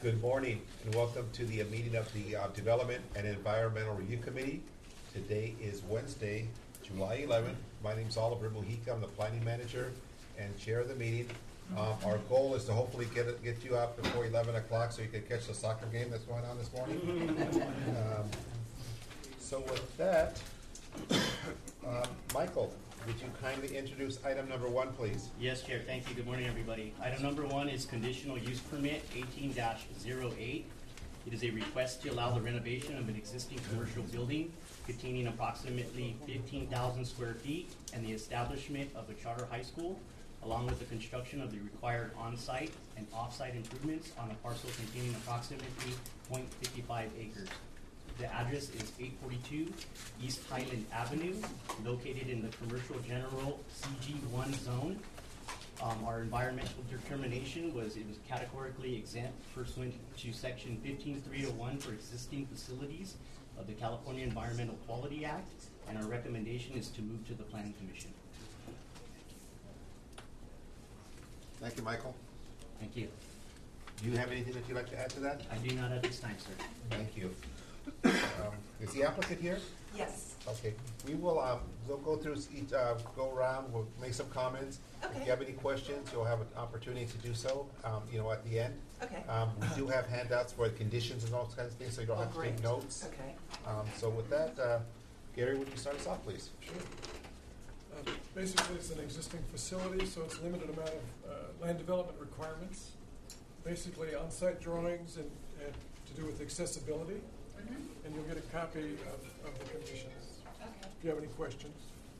Good morning and welcome to the meeting of the Development and Environmental Review Committee. Today is Wednesday, July 11th. My name is Oliver Mujica. I'm the planning manager and chair of the meeting. Our goal is to hopefully get you out before 11 o'clock so you can catch the soccer game that's going on this morning. So with that, Michael, would you kindly introduce item number 1, please? Yes, Chair. Thank you. Good morning, everybody. Item number 1 is conditional use permit 18-08. It is a request to allow the renovation of an existing commercial building containing approximately 15,000 square feet and the establishment of a charter high school, along with the construction of the required on-site and off-site improvements on a parcel containing approximately 0.55 acres. The address is 842 East Highland Avenue, located in the Commercial General CG1 zone. Our environmental determination was it was categorically exempt pursuant to Section 15301 for existing facilities of the California Environmental Quality Act, and our recommendation is to move to the Planning Commission. Thank you, Michael. Thank you. Do you have anything that you'd like to add to that? I do not at this time, sir. Thank you. Is the applicant here? Yes. Okay. We will we'll go through each, go around. We'll make some comments. Okay. If you have any questions, you'll have an opportunity to do so. At the end. Okay. We do have handouts for conditions and all kinds of things, so you don't have to take notes. Okay. So with that, Gary, would you start us off, please? Sure. Basically, it's an existing facility, so it's limited amount of land development requirements. Basically, on-site drawings and to do with accessibility. Mm-hmm. And you'll get a copy of the conditions. Okay. If you have any questions.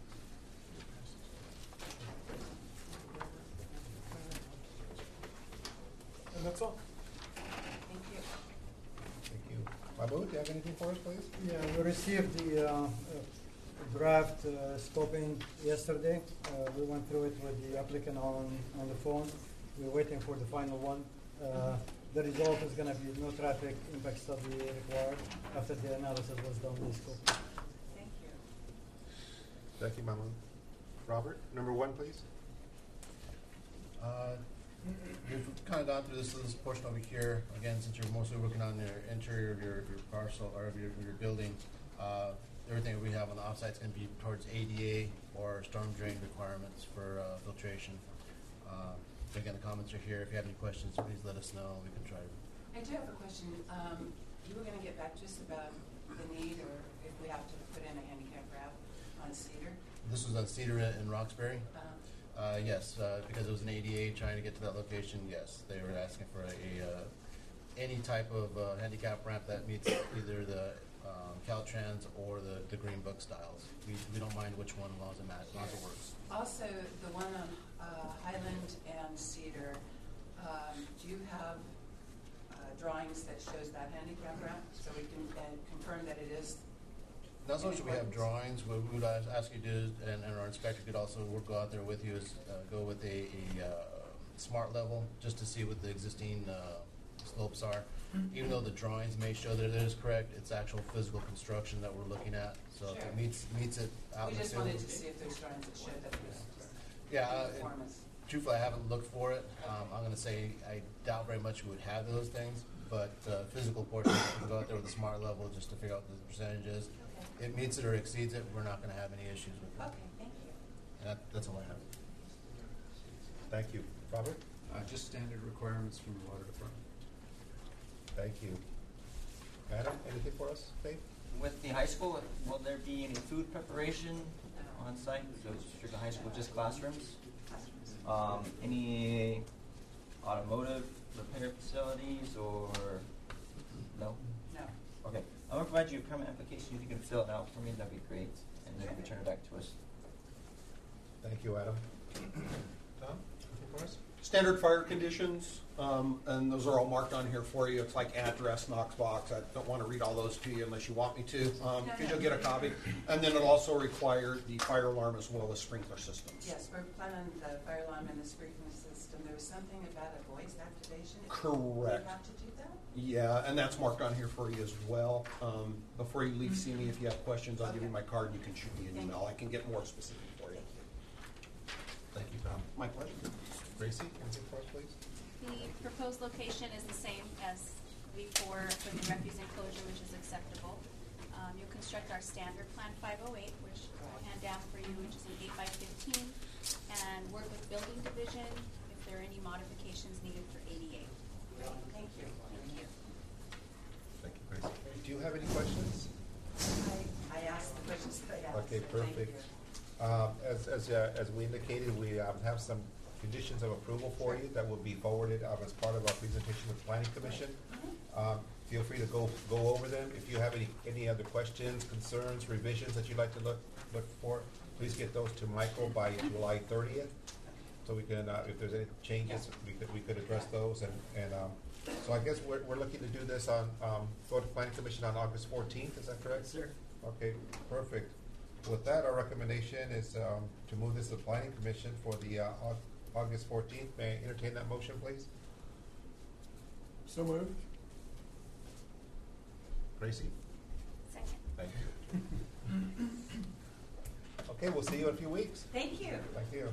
And that's all. Thank you. Thank you. Mahmoud, do you have anything for us, please? Yeah, we received the draft scoping yesterday. We went through it with the applicant on the phone. We're waiting for the final one. The result is going to be no traffic impact study required after the analysis was done with the scope. Thank you. Thank you, Mahmoud. Robert, number 1, please. We've kind of gone through this portion over here, again, since you're mostly working on the interior of your parcel or of your building. Everything we have on the offsite is going to be towards ADA or storm drain requirements for filtration. Again, the comments are here. If you have any questions, please let us know. We can try to. I do have a question. You were going to get back to us about the need or if we have to put in a handicap ramp on Cedar. This was on Cedar in Roxbury. Yes, because it was an ADA trying to get to that location. Yes, they were asking for any type of handicap ramp that meets either the Caltrans or the Green Book styles. We don't mind which one as long as it works. Also, the one on Highland and Cedar, do you have drawings that shows that handicap ramp so we can confirm that it is? Not so much we have drawings. What we would ask you to do, and our inspector could also go out there with you, is go with a smart level just to see what the existing slopes are. Mm-hmm. Even though the drawings may show that it is correct, it's actual physical construction that we're looking at. So sure. If it meets it out in the field. We just wanted to see if there's drawings that showed that it was truthfully, I haven't looked for it. I'm going to say I doubt very much we would have those things, but physical portion, we can go out there with a smart level just to figure out the percentages. Okay. It meets it or exceeds it, we're not going to have any issues with it. Okay, thank you. And that's all I have. Thank you. Robert? Just standard requirements from the water department. Thank you. Adam, anything for us, Dave? With the high school, will there be any food preparation on site? So strictly high school, just classrooms? Any automotive repair facilities or no? No. Okay. I'm going to provide you a permit application. If you can fill it out for me, that'd be great. And then return it back to us. Thank you, Adam. Tom, anything for us? Standard fire conditions, and those are all marked on here for you. It's like address, Knox box. I don't want to read all those to you unless you want me to, because you'll get a copy. And then it'll also require the fire alarm as well as sprinkler systems. Yes, we're planning the fire alarm and the sprinkler system. There was something about a voice activation. Correct. Do you have to do that? Yeah, and that's marked on here for you as well. Before you leave, see me. If you have questions, I'll give you my card and you can shoot me an email. I can get more specific for you. Thank you, Tom. My pleasure. Gracie, anything for us, please? The proposed location is the same as before for the refuse enclosure, which is acceptable. You'll construct our standard Plan 508, which I'll hand down for you, which is an 8x15, and work with building division if there are any modifications needed for ADA. Thank you. Thank you. Thank you, Gracie. Do you have any questions? I asked the questions that I asked. Okay, so thank perfect. you. As we indicated, we have some conditions of approval for you that will be forwarded as part of our presentation with the Planning Commission. Feel free to go over them. If you have any other questions, concerns, revisions that you'd like to look for, please get those to Michael by July 30th. So we can, if there's any changes, we could address those. And so I guess we're looking to do this on, go to Planning Commission on August 14th, is that correct? Sir. Okay, perfect. With that, our recommendation is to move this to the Planning Commission for the August 14th. May I entertain that motion, please? So moved. Gracie? Second. Thank you. Okay, we'll see you in a few weeks. Thank you. Thank you.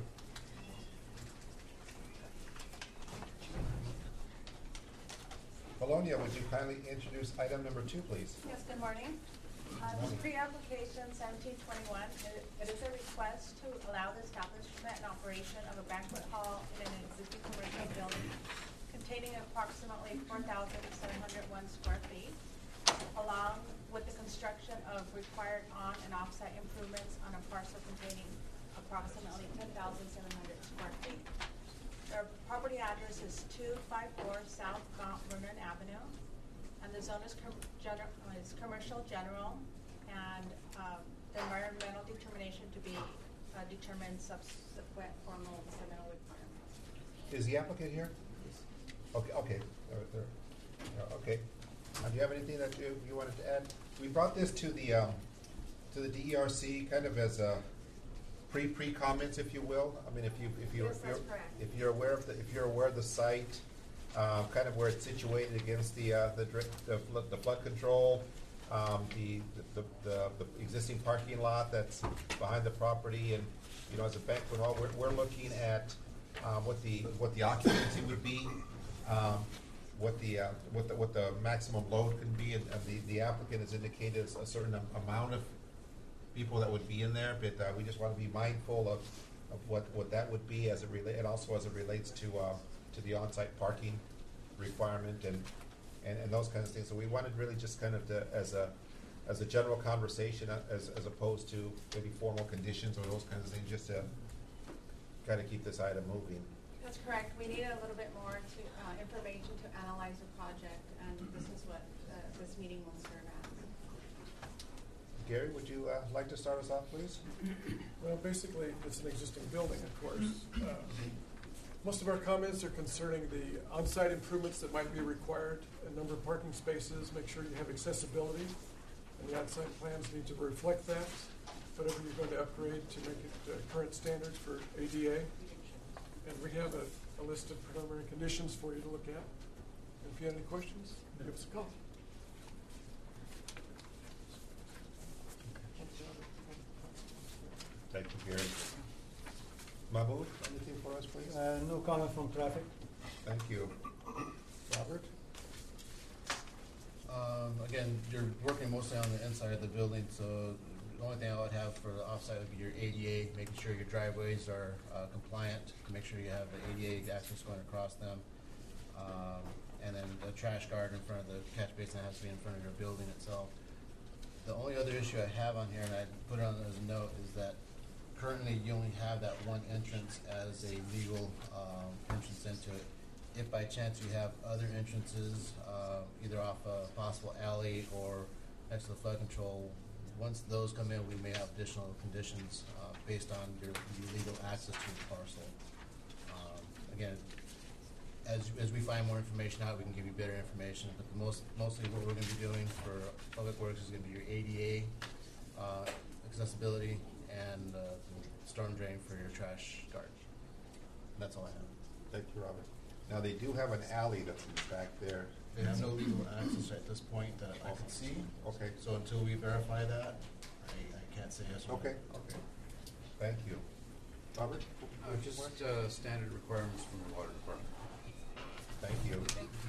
Polonia, would you kindly introduce item number 2, please? Yes, good morning. Morning. Pre-application 1721, it is a request to allow the establishment and operation of a banquet hall in an existing commercial building containing approximately 4,701 square feet, along with the construction of required on- and off-site improvements on a parcel containing approximately 10,700 square feet. Their property address is 254 South Mount Vernon Avenue, and the zone is commercial general, and the environmental determination to be determined subsequent formal environmental requirements. Is the applicant here? Okay. Okay. Do you have anything that you wanted to add? We brought this to the DERC kind of as a pre-comments, if you will. I mean, if you're aware of the site, kind of where it's situated against the flood control, the existing parking lot that's behind the property, and as a banquet hall, we're looking at what the occupancy would be, what the maximum load can be, and the applicant has indicated a certain amount of people that would be in there, but we just want to be mindful of what that would be and also as it relates to the on-site parking requirement and those kinds of things. So we wanted really just kind of as a general conversation as opposed to maybe formal conditions or those kinds of things, just to kind of keep this item moving. That's correct. We needed a little bit more information to analyze the project, and this is what this meeting will serve as. Gary, would you like to start us off, please? Well, basically, it's an existing building, of course. Most of our comments are concerning the on-site improvements that might be required, a number of parking spaces, make sure you have accessibility, and the on-site plans need to reflect that. Whatever you're going to upgrade to make it current standards for ADA. And we have a list of preliminary conditions for you to look at. And if you have any questions, give us a call. Thank you, Gary. Mahmood, anything for us, please? No comment from traffic. Thank you. Robert? Again, you're working mostly on the inside of the building, so the only thing I would have for the offsite would be your ADA, making sure your driveways are compliant, make sure you have the ADA access going across them, and then the trash guard in front of the catch basin has to be in front of your building itself. The only other issue I have on here, and I put it on as a note, is that currently you only have that one entrance as a legal entrance into it. If by chance you have other entrances, either off a possible alley or next to the flood control, once those come in, we may have additional conditions based on your legal access to the parcel. Again, as we find more information out, we can give you better information. But mostly what we're going to be doing for Public Works is going to be your ADA accessibility and storm drain for your trash guard. That's all I have. Thank you, Robert. Now, they do have an alley that's back there. They have no legal access at this point that I can see. Okay. So until we verify that, I can't say yes or no. Okay. Thank you. Robert? Just standard requirements from the water department. Thank you.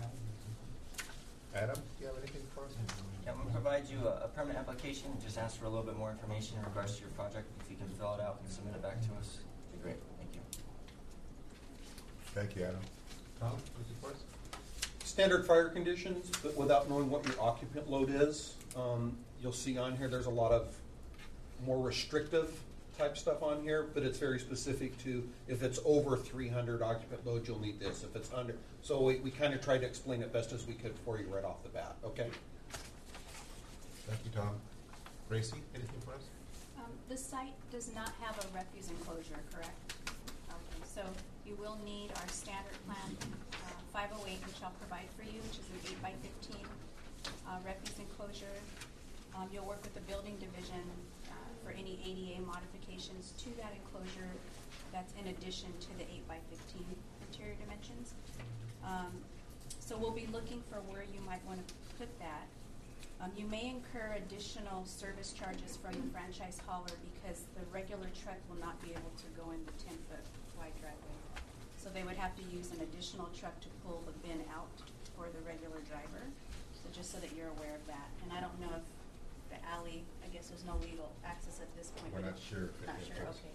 Adam, do you have anything for us? Yeah, I'm gonna provide you a permit application, just ask for a little bit more information in regards to your project. If you can fill it out and submit it back to us, it'd be great. Thank you. Thank you, Adam. Tom, anything for us? Standard fire conditions, but without knowing what your occupant load is. You'll see on here, there's a lot of more restrictive type stuff on here, but it's very specific to if it's over 300 occupant load, you'll need this. If it's under, so we kind of tried to explain it best as we could for you right off the bat, okay? Thank you, Tom. Gracie, anything for us? The site does not have a refuse enclosure, correct? Okay, so you will need our standard plan 508, which I'll provide for you, which is an 8x15 refuse enclosure. You'll work with the building division for any ADA modifications to that enclosure. That's in addition to the 8x15 interior dimensions. So we'll be looking for where you might want to put that. You may incur additional service charges from the franchise hauler because the regular truck will not be able to go in the 10-foot wide driveway. So they would have to use an additional truck to pull the bin out for the regular driver. So just so that you're aware of that. And I don't know if the alley, I guess there's no legal access at this point. We're not sure. Not sure, okay.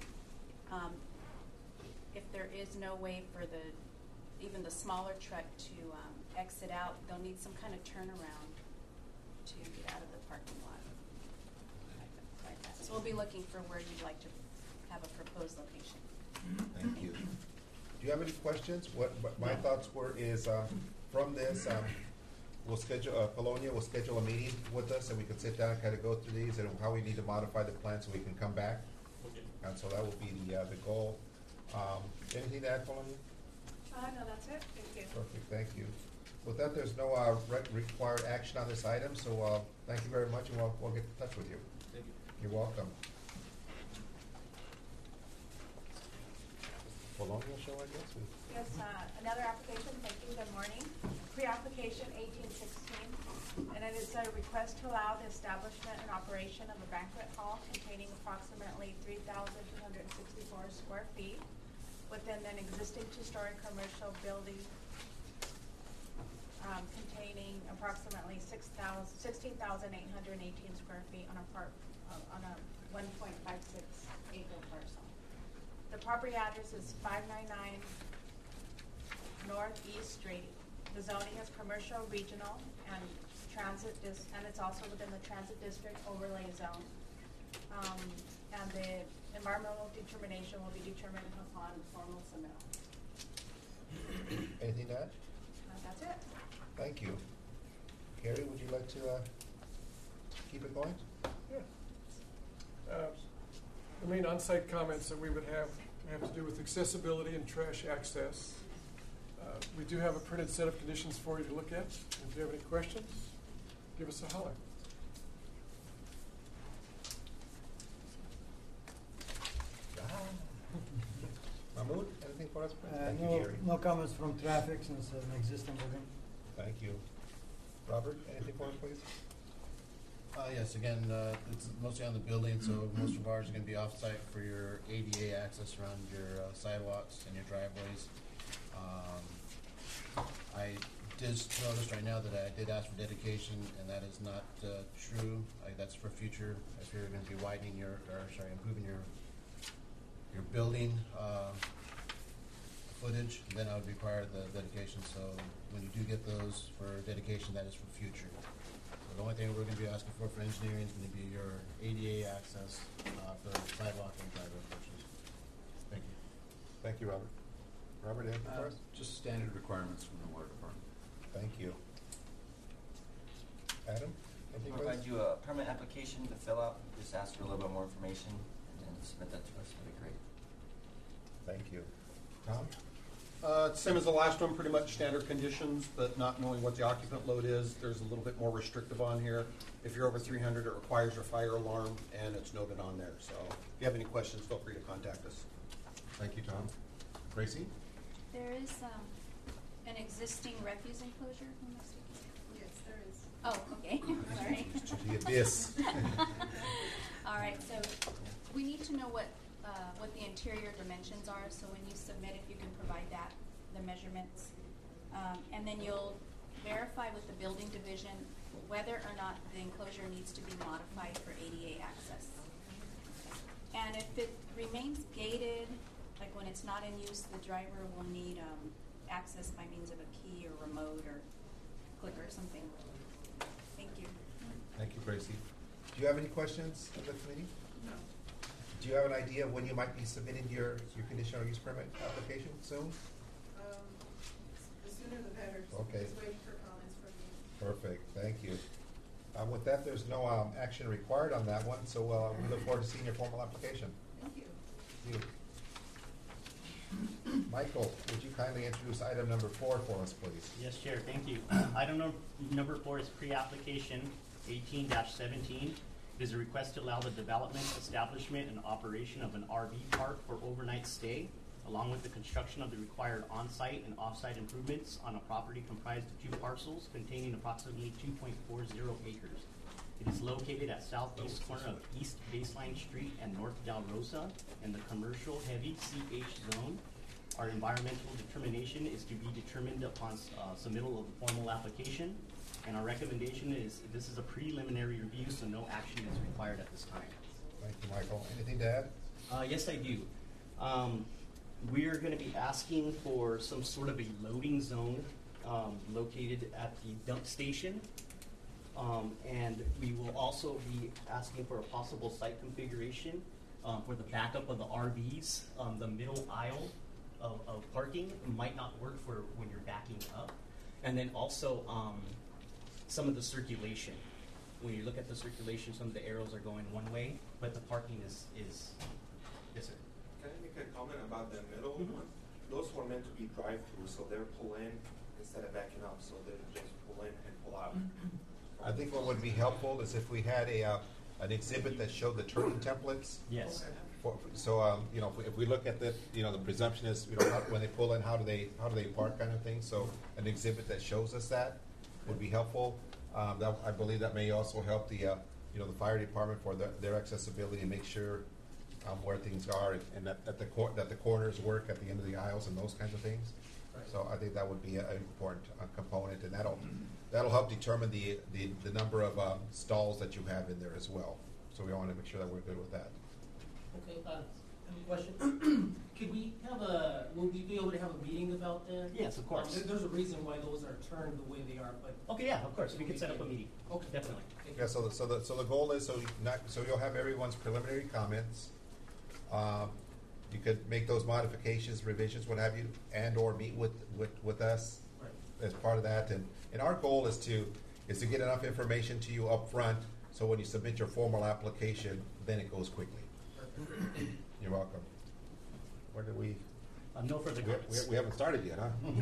If there is no way for even the smaller truck to exit out, they'll need some kind of turnaround to get out of the parking lot. Like that. So we'll be looking for where you'd like to have a proposed location. Thank you. Do you have any questions? What my thoughts were is from this, we'll schedule, Polonia will schedule a meeting with us and we can sit down and kind of go through these and how we need to modify the plan so we can come back. Okay. And so that will be the goal. Anything to add, Polonia? No, that's it. Thank you. Perfect, thank you. With that, there's no required action on this item, so thank you very much and we'll get in touch with you. Thank you. You're welcome. Polonia show, I guess? Yes, another application, thank you, good morning. Pre-application 1816, and it is a request to allow the establishment and operation of a banquet hall containing approximately 3,264 square feet within an existing two-story commercial building containing approximately 16,818 square feet on a 1.56 acre parcel. The property address is 599 Northeast Street. The zoning is commercial, regional, and and it's also within the transit district overlay zone. And the environmental determination will be determined upon formal submittal. Anything to add? That's it. Thank you. Carrie, would you like to keep it going? Yeah. The main on-site comments that we would have to do with accessibility and trash access. We do have a printed set of conditions for you to look at. If you have any questions, give us a holler. Mahmoud, anything for us? Thank you, Gary. No comments from traffic since an existing building. Thank you. Robert, anything for us, please? Yes, again, it's mostly on the building, so most of ours are going to be off-site for your ADA access around your sidewalks and your driveways. I just noticed right now that I did ask for dedication, and that is not true. That's for future. If you're going to be widening improving your building footage, then I would require the dedication. So when you do get those for dedication, that is for future. The only thing we're going to be asking for engineering is going to be your ADA access for sidewalk and driveway portions. Thank you. Thank you, Robert. Robert, anything for us? Just standard requirements from the water department. Thank you. Adam, anything We'll for us? provide you a permit application to fill out. Just ask for a little bit more information and then submit that to us. That'd be great. Thank you. Tom? Same as the last one, pretty much standard conditions, but not knowing what the occupant load is, there's a little bit more restrictive on here. If you're over 300, it requires a fire alarm, and it's noted on there. So if you have any questions, feel free to contact us. Thank you, Tom. Gracie? There is an existing refuse enclosure. Who am I speaking to? Yes, there is. Oh, okay. Sorry. To the abyss. All right, so we need to know what the interior dimensions are, so when you submit, if you can provide that, the measurements. And then you'll verify with the building division whether or not the enclosure needs to be modified for ADA access. And if it remains gated, like when it's not in use, the driver will need access by means of a key or remote or clicker or something. Thank you. Thank you, Gracie. Do you have any questions of the committee? No. Do you have an idea when you might be submitting your conditional use permit application soon? The sooner the better. Okay. Just waiting for comments from you. Perfect, thank you. With that, there's no action required on that one, so we look forward to seeing your formal application. Thank you. Thank you. Michael, would you kindly introduce item number 4 for us, please? Yes, Chair, thank you. Item number 4 is pre-application 18-17. It is a request to allow the development, establishment, and operation of an RV park for overnight stay, along with the construction of the required on-site and off-site improvements on a property comprised of 2 parcels containing approximately 2.40 acres. It is located at southeast corner of East Baseline Street and North Del Rosa in the commercial heavy CH zone. Our environmental determination is to be determined upon submittal of the formal application, and our recommendation is this is a preliminary review, so no action is required at this time. Thank you, Michael. Anything to add? Yes, I do. We're going to be asking for some sort of a loading zone located at the dump station. And we will also be asking for a possible site configuration for the backup of the RVs. The middle aisle of parking might not work for when you're backing up. And then also some of the circulation. When you look at the circulation, some of the arrows are going one way, but the parking is yes, sir. Can I make a comment about the middle one? Those were meant to be drive-through, so they're pull in instead of backing up, so they just pull in and pull out. I think what would be helpful is if we had an exhibit that showed the turning templates. Yes. So you know, if we look at the, you know, the presumption is, you know, when they pull in, how do they park, kind of thing. So an exhibit that shows us that would be helpful. That, I believe that may also help the you know, the fire department for their accessibility and make sure where things are and that the corners work at the end of the aisles and those kinds of things. Right. So I think that would be an important component, and that'll help determine the number of stalls that you have in there as well. So we want to make sure that we're good with that. Okay, I have a question. Will we be able to have a meeting about that? Yes, of course. There's a reason why those are turned the way they are, but. Okay, yeah, of course. We can set up a meeting. Okay. Definitely. Thank Yeah. you. So the goal is so you'll have everyone's preliminary comments. You could make those modifications, revisions, what have you, and or meet with us Right. as part of that. And our goal is to get enough information to you up front, so when you submit your formal application, then it goes quickly. You're welcome. Where do we? No further comments. We haven't started yet,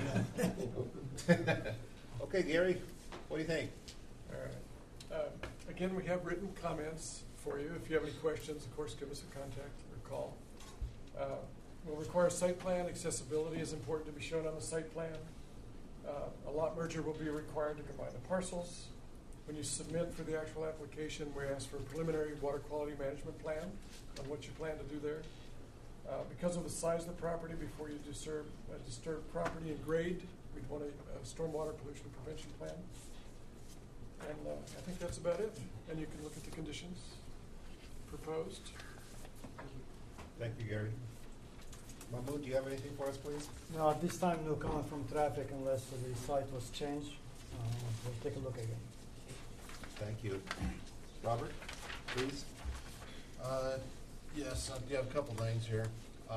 huh? Okay, Gary, what do you think? All right. Again, we have written comments for you. If you have any questions, of course, give us a contact or call. We'll require site plan. Accessibility is important to be shown on the site plan. A lot merger will be required to combine the parcels. When you submit for the actual application, we ask for a preliminary water quality management plan on what you plan to do there. Because of the size of the property, before you disturb property and grade, we'd want a stormwater pollution prevention plan. And I think that's about it. And you can look at the conditions proposed. Thank you, Gary. Mahmoud, do you have anything for us, please? No, at this time, no comment from traffic unless the site was changed. We'll take a look again. Thank you. Robert, please. Yes, I do have a couple things here.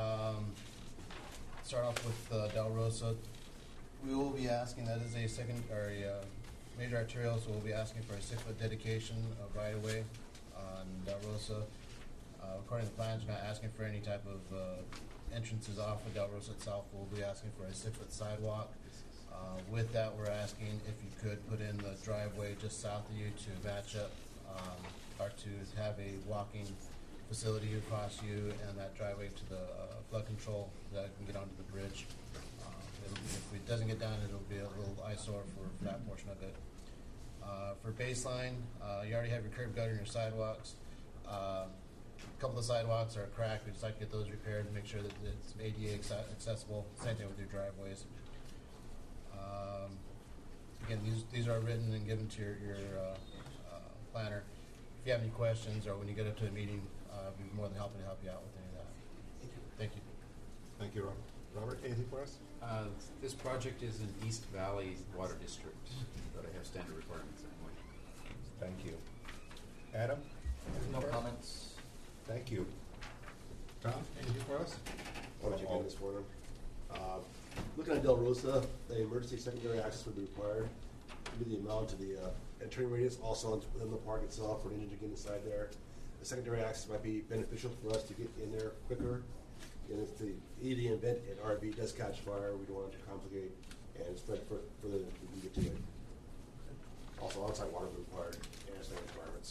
Start off with Del Rosa. We will be asking, that is a major arterial, so we'll be asking for a 6-foot dedication of right-of-way on Del Rosa. According to the plans, we're not asking for any type of entrances off of Del Rosa itself. We'll be asking for a 6-foot sidewalk. With that, we're asking if you could put in the driveway just south of you to match up, or to have a walking facility across you and that driveway to the flood control that can get onto the bridge. If it doesn't get done, it'll be a little eyesore for that portion of it. For baseline, you already have your curb gutter and your sidewalks. A couple of the sidewalks are cracked. We'd just like to get those repaired and make sure that it's ADA accessible. Same thing with your driveways. Again, these are written and given to your planner. If you have any questions or when you get up to a meeting, I'd be more than happy to help you out with any of that. Thank you. Thank you, Robert. Robert, anything for us? This project is in East Valley Water District, but I have standard requirements anyway. Thank you. Adam? anything No for us? comments. Thank you. Tom, anything for us? Why don't you go this morning? Looking at Del Rosa, the emergency secondary access would be required due to the amount of the entering radius, also within the park itself, for an engine to get inside there. The secondary access might be beneficial for us to get in there quicker. And if the event at RV does catch fire, we don't want it to complicate and spread further than we can get to it. Also, on-site water will be required and standard requirements.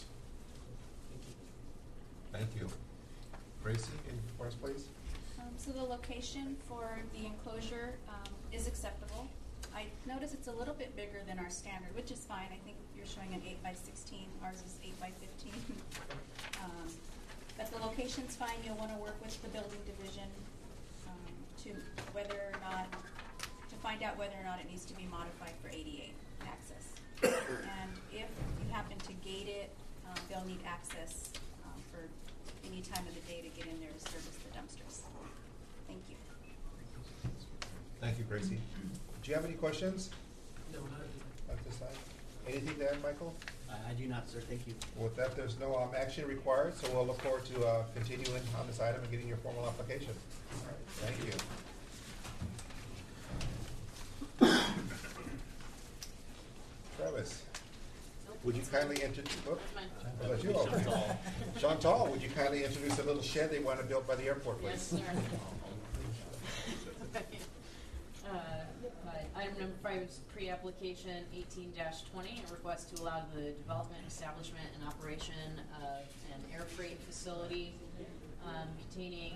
Thank you. Gracie, anything for us, please? So the location for the enclosure is acceptable. I notice it's a little bit bigger than our standard, which is fine. I think you're showing an 8x16. Ours is 8x15. But the location's fine. You'll want to work with the building division to find out whether or not it needs to be modified for ADA access. And if you happen to gate it, they'll need access for any time of the day to get in there to service the dumpsters. Thank you. Thank you, Gracie. Do you have any questions No, not at at this time? Anything to add, Michael? I do not, sir. Thank you. With that, there's no action required, so we'll look forward to continuing on this item and getting your formal application. All right, thank you. Travis, would you kindly introduce, Chantal, would you kindly introduce a little shed they want to build by the airport, please? Yes, sir. Item number 5 is pre-application 18-20, a request to allow the development, establishment, and operation of an air freight facility containing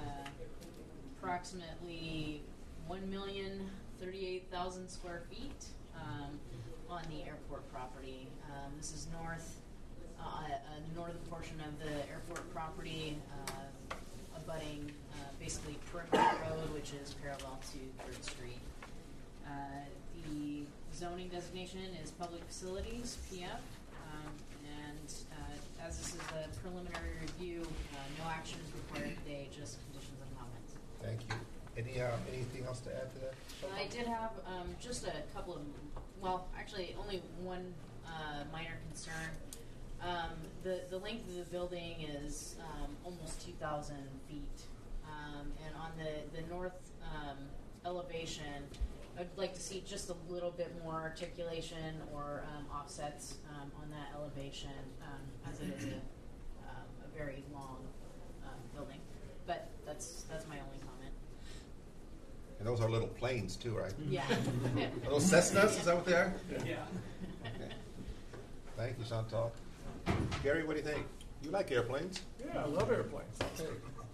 approximately 1,038,000 square feet on the airport property. This is the northern portion of the airport property, abutting basically Perimeter Road, which is parallel to 3rd Street. The zoning designation is public facilities, PF, and as this is a preliminary review, no action is required today, just conditions and comments. Thank you. Anything else to add to that? I did have just a couple of, well, actually only one minor concern. The length of the building is almost 2,000 feet, and on the north elevation, I'd like to see just a little bit more articulation or offsets on that elevation, as it is a very long building. But that's my only comment. And those are little planes too, right? Yeah. Are those Cessnas, is that what they are? Yeah. Okay. Thank you, Chantal. Gary, what do you think? You like airplanes? Yeah, I love airplanes. Okay.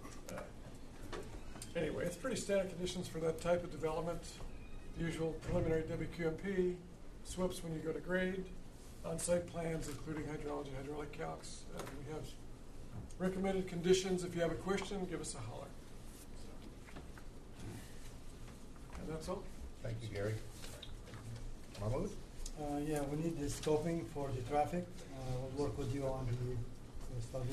Anyway, it's pretty standard conditions for that type of development. The usual preliminary WQMP, SWIPs when you go to grade, on-site plans including hydrology, hydraulic calcs. We have recommended conditions. If you have a question, give us a holler. And that's all. Thank you, Gary. Mahmoud? Yeah, we need the scoping for the traffic. We'll work with you on the study.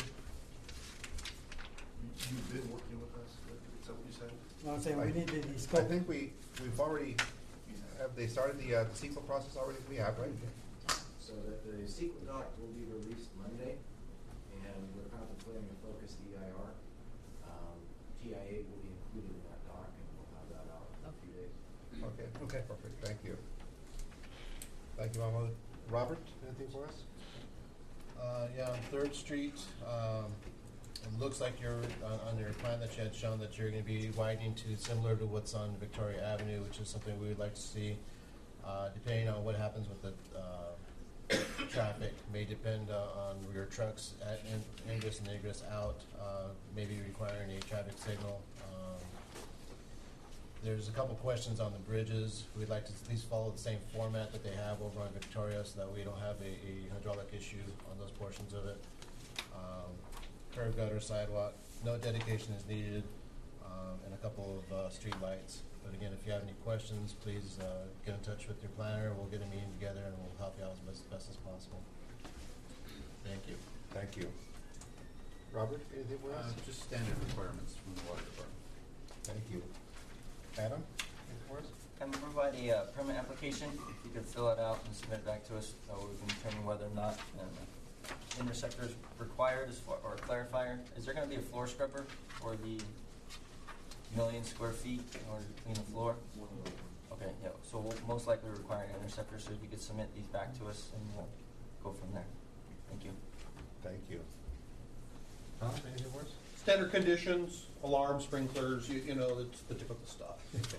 You've been working with us, is that what you said? No, I'm saying we need the I scoping. think we've already, have they started the CEQA process already? We have, right? So that the CEQA doc will be released Monday, and we're contemplating a focused EIR. TIA will be included in that doc, and we'll have that out in a few days. Okay, perfect, thank you. Thank you, Mahmoud. Robert, anything for us? Yeah, on 3rd Street, it looks like you're on your plan that you had shown that you're going to be widening to similar to what's on Victoria Avenue, which is something we would like to see. Depending on what happens with the traffic, may depend on your trucks at ingress and egress out, maybe requiring a traffic signal. There's a couple questions on the bridges. We'd like to at least follow the same format that they have over on Victoria so that we don't have a hydraulic issue on those portions of it. Curb gutter, sidewalk, no dedication is needed, and a couple of street lights. But again, if you have any questions, please get in touch with your planner. We'll get a meeting together and we'll help you out as best as possible. Thank you. Thank you. Robert, anything for us? Just standard requirements from the water department. Thank you. Adam, anything for us? And provide a permit application. If you could fill it out and submit it back to us, we can determine whether or not an intersector is required or a clarifier. Is there going to be a floor scrubber for the 1,000,000 square feet in order to clean the floor? Okay, yeah. So we'll most likely require an interceptor. So if you could submit these back to us, and we'll go from there. Thank you. Thank you. Tom, anything for us? Standard conditions, alarm, sprinklers, you know, it's the typical stuff.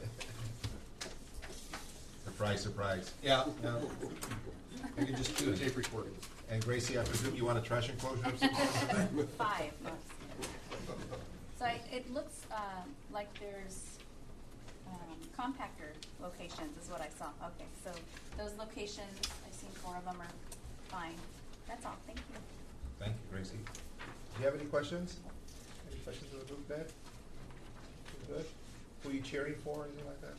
Surprise, surprise. Yeah, yeah. You can just do a tape recording. And Gracie, I presume you want a trash enclosure of some sort? 5 months. So it looks like there's compactor locations is what I saw. Okay, so those locations, I've seen 4 of them are fine. That's all. Thank you. Thank you, Gracie. Do you have any questions? Any questions of the group, Ben? Good? Who are you cheering for or anything like that?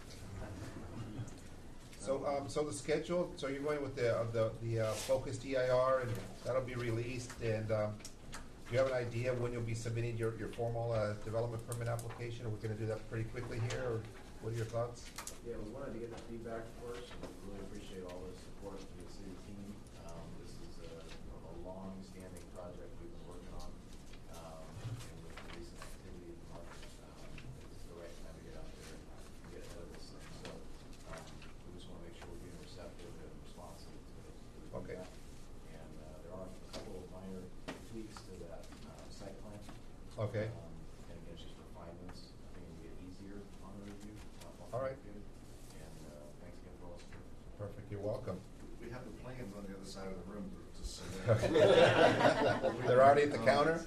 So the schedule, so you're going with the focused EIR, and that'll be released, and do you have an idea when you'll be submitting your formal development permit application? Are we going to do that pretty quickly here, or what are your thoughts? Yeah, we wanted to get the feedback first, and we really appreciate all the support from the city team. This is a long-standing project we've been working on, and with the recent activity in the market, it's the right time to get out there and get ahead of this thing. So we just want to make sure we're being receptive and responsive to the feedback. And there are a couple of minor tweaks to that site plan. Okay. And again, just refinements. I think it'll get easier on the review. All right. And thanks again for all the support. Perfect. You're welcome. We have the plans on the other side of the room to submit. They're already at the counter.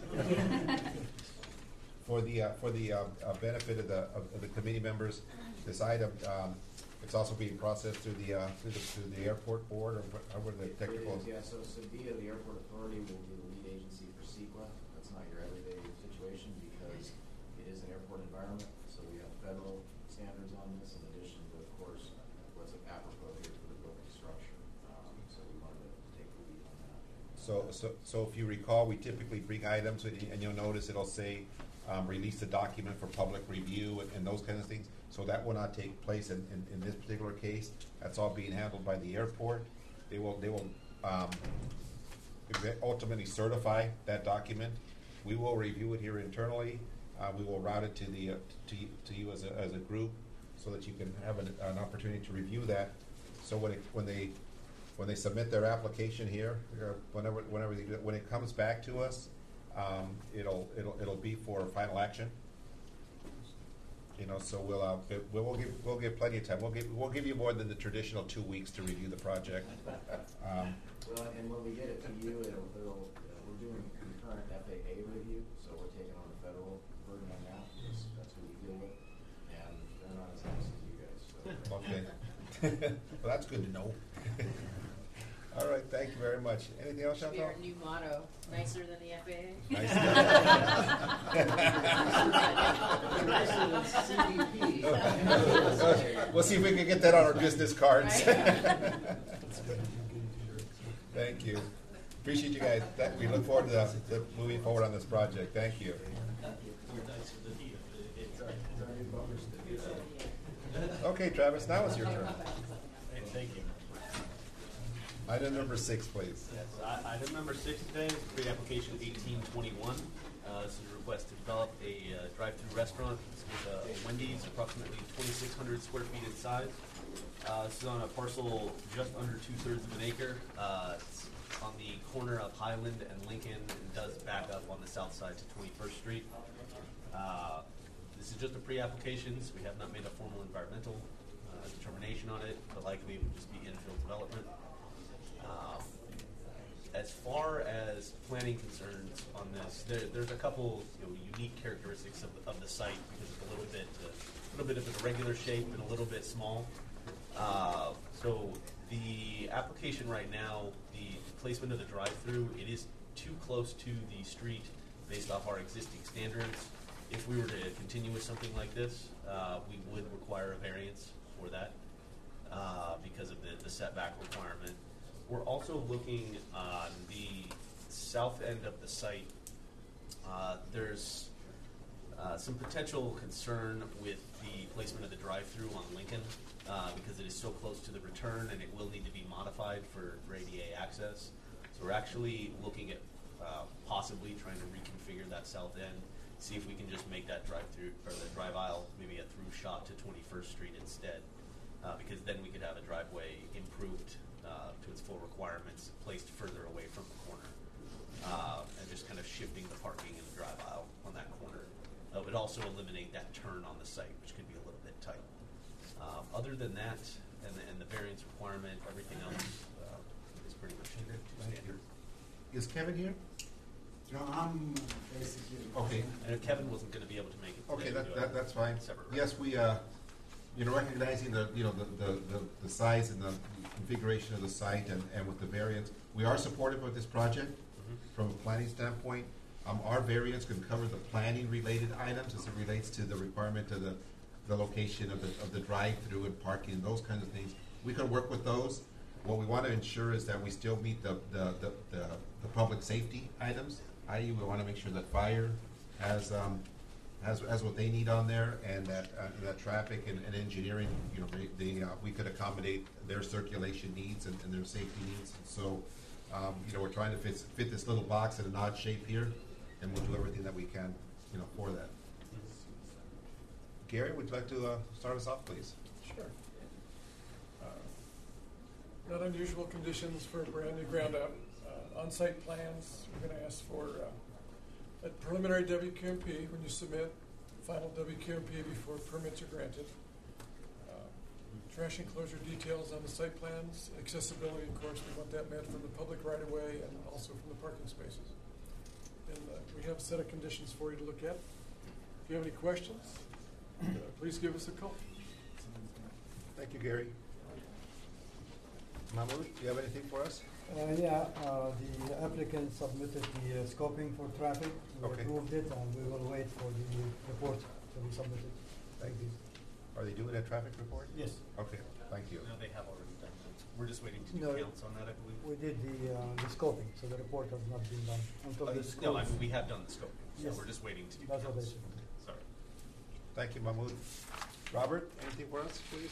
For the benefit of the committee members, this item it's also being processed through the airport board, or what are the technical? It is, yeah. So SEDIA, the airport authority, will be the lead agency for CEQA. That's not your everyday situation because it is an airport environment. So we have federal standards on this, in addition to, of course, what's apropos here for the building structure. So we wanted to take the lead on that. So if you recall, we typically bring items, and you'll notice it'll say release the document for public review and those kinds of things. So that will not take place in this particular case. That's all being handled by the airport. They will ultimately certify that document. We will review it here internally. We will route it to you as a group, so that you can have an opportunity to review that. So when they submit their application here, when it comes back to us, it'll be for final action. You know, so we'll give plenty of time. We'll give you more than the traditional 2 weeks to review the project. Well, and when we get it to you, we're doing concurrent FAA review, so we're taking on the federal burden on that. That's what we deal with, and they're not as nice as you guys. So. Okay. Well, that's good to know. All right, thank you very much. Anything else, Should be Chantal? our new motto, nicer than the FAA. We'll see if we can get that on our business cards. Thank you. Appreciate you guys. We look forward to moving forward on this project. Thank you. Okay, Travis, now it's your turn. Thank you. Item number 6, please. Yes, item number 6 today is pre-application 1821. This is a request to develop a drive-through restaurant. It's with Wendy's, approximately 2,600 square feet in size. This is on a parcel just under 2/3 of an acre. It's on the corner of Highland and Lincoln, and does back up on the south side to 21st Street. This is just a pre-application, so we have not made a formal environmental determination on it, but likely it would just be infill development. As far as planning concerns on this, there's a couple unique characteristics of the site, because it's a little bit of an irregular shape and a little bit small. So the application right now, the placement of the drive-through, it is too close to the street based off our existing standards. If we were to continue with something like this, we would require a variance for that because of the setback requirement. We're also looking on the south end of the site. There's some potential concern with the placement of the drive-through on Lincoln because it is so close to the return and it will need to be modified for ADA access. So we're actually looking at possibly trying to reconfigure that south end, see if we can just make that drive-through or the drive aisle maybe a through shot to 21st Street instead, because then we could have a driveway improved to its full requirements, placed further away from the corner, and just kind of shifting the parking in the drive aisle on that corner. It would also eliminate that turn on the site, which could be a little bit tight. Other than that, and the variance requirement, everything else is pretty much standard. Is Kevin here? No, I'm basically. Okay. And Kevin wasn't going to be able to make it today. Okay, that's fine. Separate. Yes, we, recognizing the size and the configuration of the site and with the variance, we are supportive of this project from a planning standpoint. Our variance can cover the planning related items as it relates to the requirement of the location of the drive-through and parking and those kinds of things. We can work with those. What we want to ensure is that we still meet the public safety items, i.e. we want to make sure that fire has what they need on there, and that traffic and engineering, we could accommodate their circulation needs and their safety needs. So, we're trying to fit this little box in an odd shape here, and we'll do everything that we can, for that. Gary, would you like to start us off, please? Sure. Not unusual conditions for a brand new ground up. On-site plans, we're going to ask for a preliminary WQMP when you submit, final WQMP before permits are granted. Trash enclosure details on the site plans, accessibility, of course, we want that met from the public right of way and also from the parking spaces. And we have a set of conditions for you to look at. If you have any questions, please give us a call. Thank you, Gary. Mahmoud, do you have anything for us? The applicant submitted the scoping for traffic. We approved it, and we will wait for the report to be submitted. Thank you. Are they doing a traffic report? Yes. Okay, thank you. No, they have already done that. We're just waiting to do counts on that, I believe. We did the scoping, so the report has not been done until the No, I mean, we have done the scoping, so Yes. we're just waiting to do That's counts. what I said. Sorry. Thank you, Mahmoud. Robert, anything for us, please?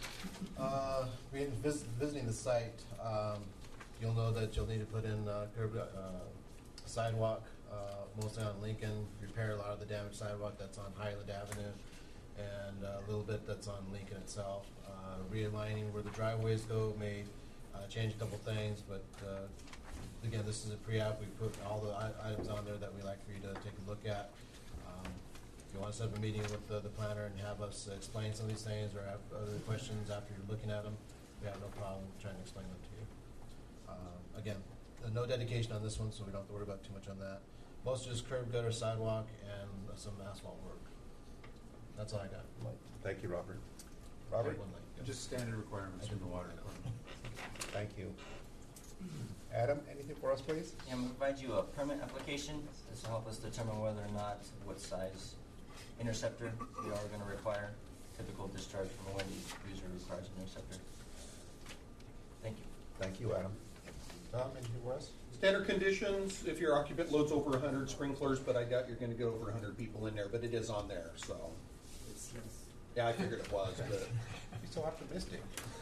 Visiting the site, you'll know that you'll need to put in sidewalk, mostly on Lincoln, repair a lot of the damaged sidewalk that's on Highland Avenue, and a little bit that's on Lincoln itself. Realigning where the driveways go may change a couple things, but again, this is a pre-app. We put all the items on there that we like for you to take a look at. If you want to set up a meeting with the planner and have us explain some of these things or have other questions after you're looking at them, we have no problem trying to explain them to you. Again, no dedication on this one, so we don't have to worry about too much on that. Most is curb, gutter, sidewalk, and some asphalt work. That's all I got. Thank you, Robert. Robert? Just standard requirements from the water department. Thank you. Adam, anything for us, please? Yeah, I'm going to provide you a permit application. This will help us determine whether or not what size interceptor we are going to require. Typical discharge from a Wendy's user requires an interceptor. Thank you. Thank you, Adam. Tom, anything for us? Standard conditions, if your occupant loads over 100 sprinklers, but I doubt you're going to get over 100 people in there, but it is on there, so. Yeah, I figured it was, but. You're so optimistic.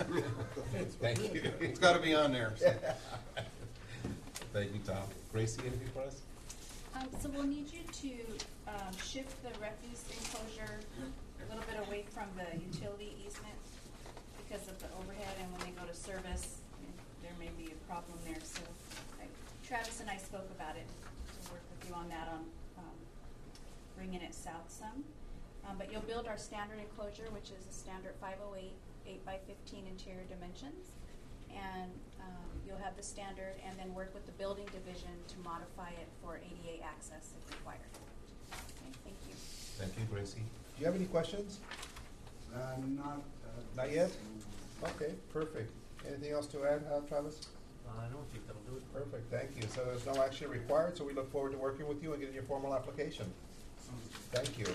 Thank you. It's got to be on there. So. Thank you, Tom. Gracie, anything for us? So we'll need you to shift the refuse enclosure a little bit away from the utility easement because of the overhead, and when they go to service, there may be a problem there. So Travis and I spoke about it to work with you on that, on bringing it south some. But you'll build our standard enclosure, which is a standard 508 8x15 interior dimensions. And you'll have the standard and then work with the building division to modify it for ADA access if required. Okay, thank you. Thank you, Gracie. Do you have any questions? Not yet? Okay, perfect. Anything else to add, Travis? I don't think that'll do it. Perfect, thank you. So there's no action required, so we look forward to working with you and getting your formal application. Thank you.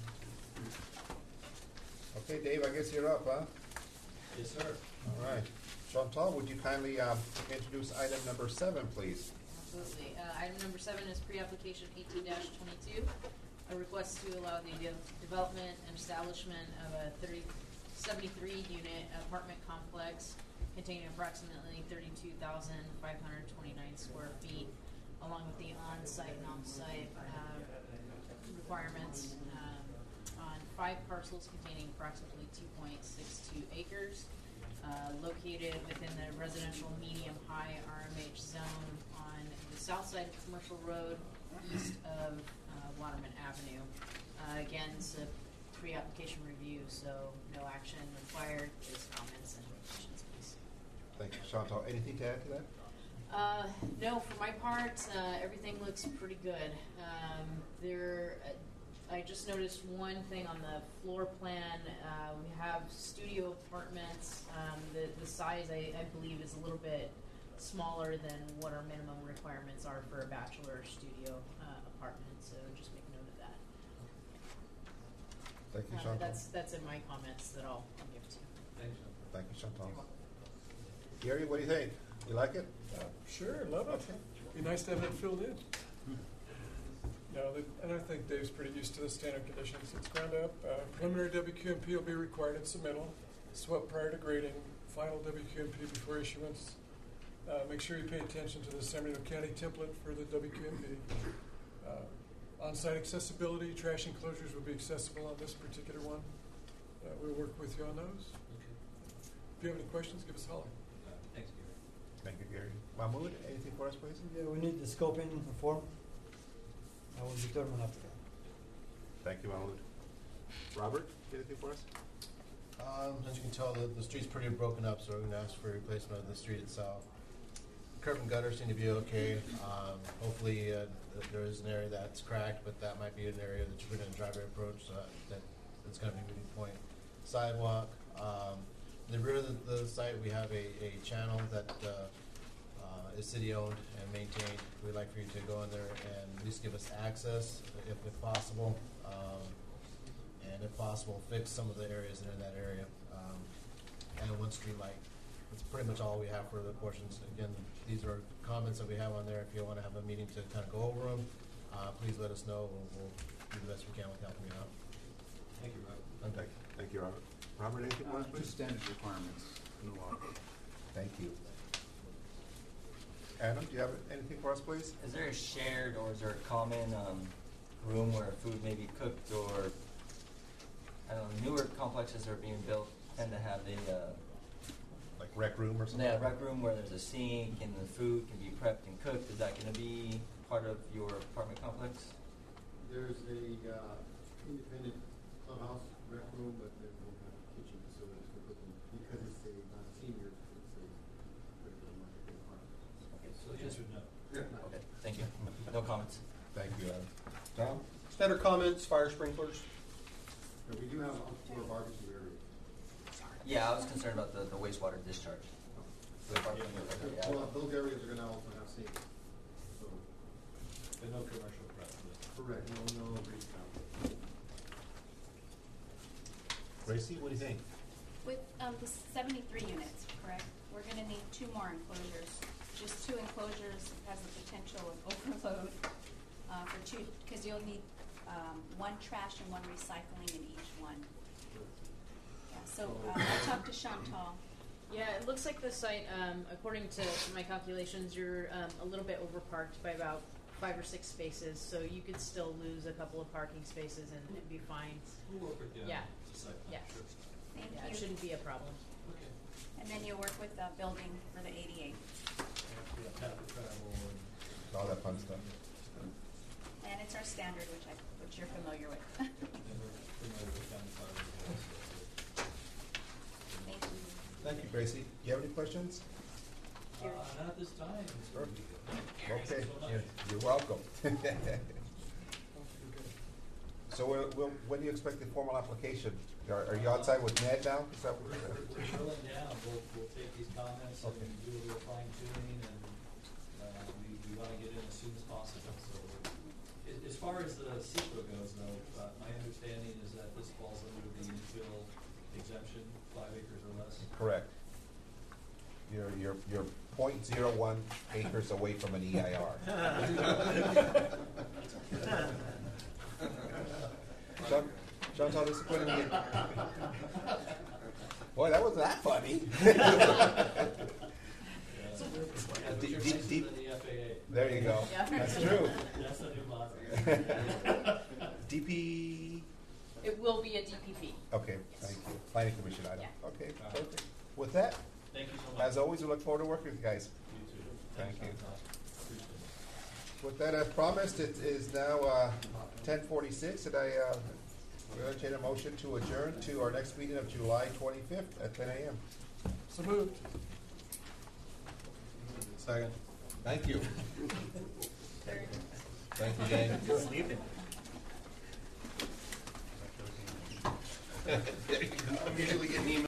Okay, Dave, I guess you're up, huh? Yes, sir. All right. Chantal, would you kindly introduce item number 7, please? Absolutely. Item number 7 is pre-application 18-22, a request to allow the development and establishment of a 73-unit apartment complex containing approximately 32,529 square feet, along with the on-site and off-site requirements on 5 parcels containing approximately 2.62 acres, located within the residential medium-high RMH zone on the south side of Commercial Road, east of Waterman Avenue. Again, it's a pre-application review, so no action required, just comments and questions, please. Thank you, Chantal. Anything to add to that? No, for my part, everything looks pretty good. I just noticed one thing on the floor plan. We have studio apartments. The size, I believe, is a little bit smaller than what our minimum requirements are for a bachelor studio apartment. So just make note of that. Thank you, Chantal. That's in my comments that I'll give to you. Thank you, Chantal. Gary, what do you think? You like it? Sure, love it. Be nice to have it filled in. No, and I think Dave's pretty used to the standard conditions. It's ground up. Preliminary WQMP will be required in submittal. Swept prior to grading. Final WQMP before issuance. Make sure you pay attention to the San Bernardino County template for the WQMP. On-site accessibility, trash enclosures will be accessible on this particular one. We'll work with you on those. If you have any questions, give us a holler. Thanks, Gary. Thank you, Gary. Mahmoud, anything for us, please? Yeah, we need the scoping form. I will determine after that. Thank you, Mahmoud. Robert, anything for us? As you can tell, the street's pretty broken up, so we're going to ask for replacement of the street itself. Curb and gutter seem to be okay. Hopefully, there is an area that's cracked, but that might be an area that you're going to driveway approach, so that's going to be a moving point. Sidewalk. In the rear of the site, we have a channel that is city-owned and maintained. We'd like for you to go in there and at least give us access, if possible, and if possible, fix some of the areas that are in that area, and one street light. That's pretty much all we have for the portions. Again, these are comments that we have on there. If you want to have a meeting to kind of go over them, please let us know. We'll do the best we can with helping you out. Thank you, Robert. Thank you, Robert. Robert, anything for us, please? Just standard requirements in the law. Thank you. Adam, do you have anything for us, please? Is there a shared or is there a common room where food may be cooked, or I don't know, newer complexes that are being built tend to have a like rec room or something? Yeah, rec room where there's a sink and the food can be prepped and cooked. Is that going to be part of your apartment complex? There's a independent clubhouse rec room, but they won't have kitchen facilities for cooking because it's not a senior. It's a regular market apartment. Okay, so Yes or no? Yeah. Okay, thank you. No comments. Thank you, Adam. Tom? Standard comments, fire sprinklers. But we do have outdoor barbecue area. Yeah, I was concerned about the wastewater discharge. Yeah. Well, those areas are going to also have sinks. So, But no commercial prep. correct. No grease count. Gracie, what do you think? With the 73 units, correct, we're going to need 2 more enclosures. Just 2 enclosures has the potential of overload for 2, because you'll need 1 trash and 1 recycling in each one. Yeah, so I talked to Chantal. Yeah, it looks like the site, according to my calculations, you're a little bit overparked by about 5 or 6 spaces, so you could still lose a couple of parking spaces and it'd be fine. We'll work with you. Yeah. Yeah. Yeah. Thank Yeah, you. it shouldn't be a problem. Okay. And then you'll work with the building for the 88. Yeah, path of travel and All that fun stuff. And it's our standard, which you're familiar with. then we're familiar with county fire. Thank you. Thank you, Gracie. Do you have any questions? Not at this time. Okay, you're welcome. So when do you expect the formal application? Are you outside with Ned now? Is that what We're drilling down. We'll take these comments and do a little fine tuning, and we want to get in as soon as possible. So it's As far as the CEQA goes, though, my understanding is that this falls under the infill exemption, 5 acres or less. Correct. You're 0.01 acres away from an EIR. John saw this equipment. Boy, that wasn't that funny. There you go. Yeah. That's true. That's the new law. DP. It will be a DPP. Okay, thank you. Planning Commission item. Yeah. Okay, perfect. With that, Thank you so much. as always, we look forward to working with you guys. You too. Thank you. Appreciate it. With that, as promised, it is now 10:46, and I will entertain a motion to adjourn to our next meeting of July 25th at 10 a.m. So moved. Second. Thank you. Thank you, gang. Sleeping? I'm usually getting emails.